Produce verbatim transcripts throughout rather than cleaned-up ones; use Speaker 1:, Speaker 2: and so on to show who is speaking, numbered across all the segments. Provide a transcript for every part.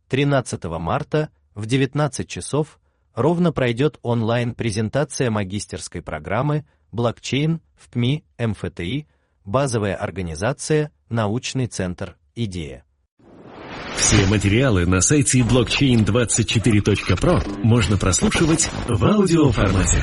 Speaker 1: тринадцатого марта в девятнадцать часов ровно пройдет онлайн-презентация магистерской программы «Блокчейн» в ПМИ эм эф тэ и, базовая организация, научный центр «Идея».
Speaker 2: Все материалы на сайте блокчейн двадцать четыре точка про можно прослушивать в аудиоформате.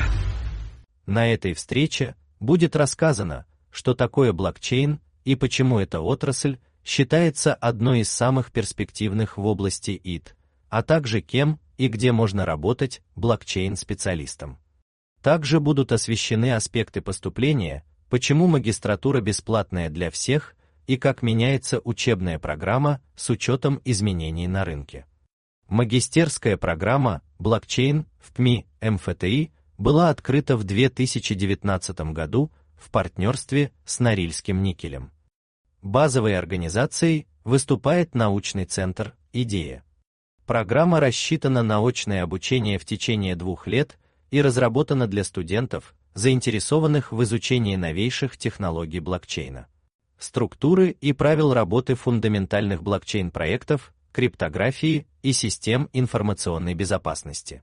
Speaker 1: На этой встрече будет рассказано, что такое блокчейн и почему эта отрасль считается одной из самых перспективных в области ай ти, а также кем и где можно работать блокчейн-специалистом. Также будут освещены аспекты поступления, почему магистратура бесплатная для всех и как меняется учебная программа с учетом изменений на рынке. Магистерская программа «Блокчейн» в ПМИ эм эф тэ и была открыта в две тысячи девятнадцатом году в партнерстве с Норильским никелем. Базовой организацией выступает научный центр «Идея». Программа рассчитана на очное обучение в течение двух лет и разработана для студентов, заинтересованных в изучении новейших технологий блокчейна, структуры и правил работы фундаментальных блокчейн-проектов, криптографии и систем информационной безопасности.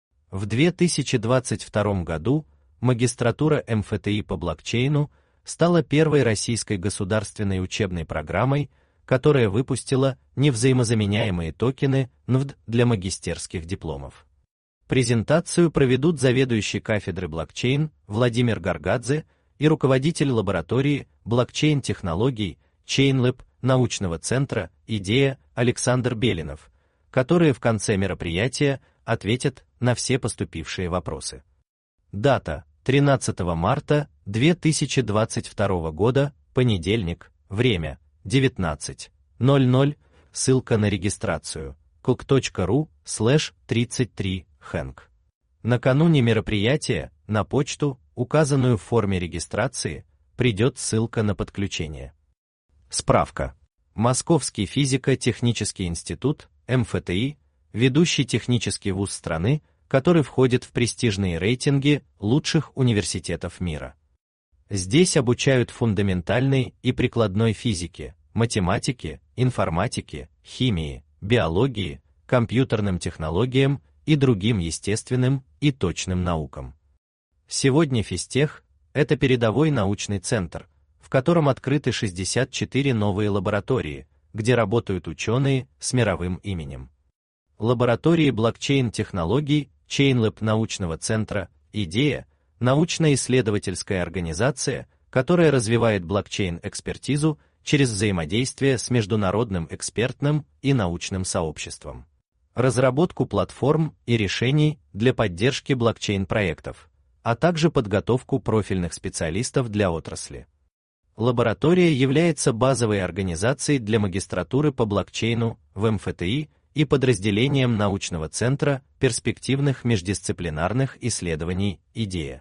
Speaker 1: В две тысячи двадцать втором году магистратура эм эф тэ и по блокчейну стала первой российской государственной учебной программой, которая выпустила невзаимозаменяемые токены эн вэ ди для магистерских дипломов. Презентацию проведут заведующий кафедры блокчейн Владимир Гаргадзе и руководитель лаборатории блокчейн-технологий ChainLab научного центра «Идея» Александр Белинов, которые в конце мероприятия ответят на все поступившие вопросы. Дата – тринадцатого марта две тысячи двадцать второго года, понедельник, время – девятнадцать ноль ноль, ссылка на регистрацию – кук точка ру слэш тридцать три хэнк. Накануне мероприятия на почту, указанную в форме регистрации, придет ссылка на подключение. Справка. Московский физико-технический институт, эм эф тэ и, ведущий технический вуз страны, который входит в престижные рейтинги лучших университетов мира. Здесь обучают фундаментальной и прикладной физике, математике, информатике, химии, биологии, компьютерным технологиям и другим естественным и точным наукам. Сегодня физтех – это передовой научный центр, в котором открыты шестьдесят четыре новые лаборатории, где работают ученые с мировым именем. Лаборатории блокчейн-технологий ChainLab научного центра «Идея» – научно-исследовательская организация, которая развивает блокчейн-экспертизу через взаимодействие с международным экспертным и научным сообществом, разработку платформ и решений для поддержки блокчейн-проектов, а также подготовку профильных специалистов для отрасли. Лаборатория является базовой организацией для магистратуры по блокчейну в эм эф тэ и и подразделением научного центра перспективных междисциплинарных исследований «Идея».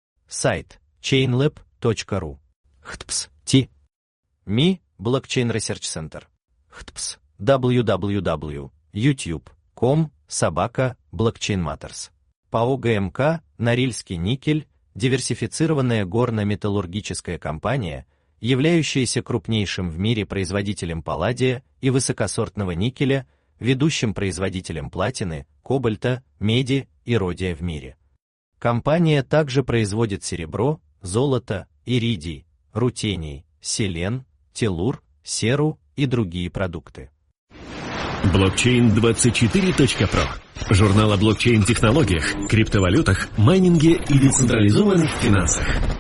Speaker 1: Сайт chainlab точка ру. эйч ти пи эс ти. МИ Blockchain Research Center. эйч ти пи эс дабл ю дабл ю дабл ю точка ютуб точка ком собака Blockchain Matters. ПАО ГМК Норильский никель, диверсифицированная горно-металлургическая компания, являющаяся крупнейшим в мире производителем палладия и высокосортного никеля, ведущим производителем платины, кобальта, меди и родия в мире. Компания также производит серебро, золото, иридий, рутений, селен, теллур, серу и другие продукты.
Speaker 2: блокчейн двадцать четыре точка про. Журнал о блокчейн-технологиях, криптовалютах, майнинге и децентрализованных финансах.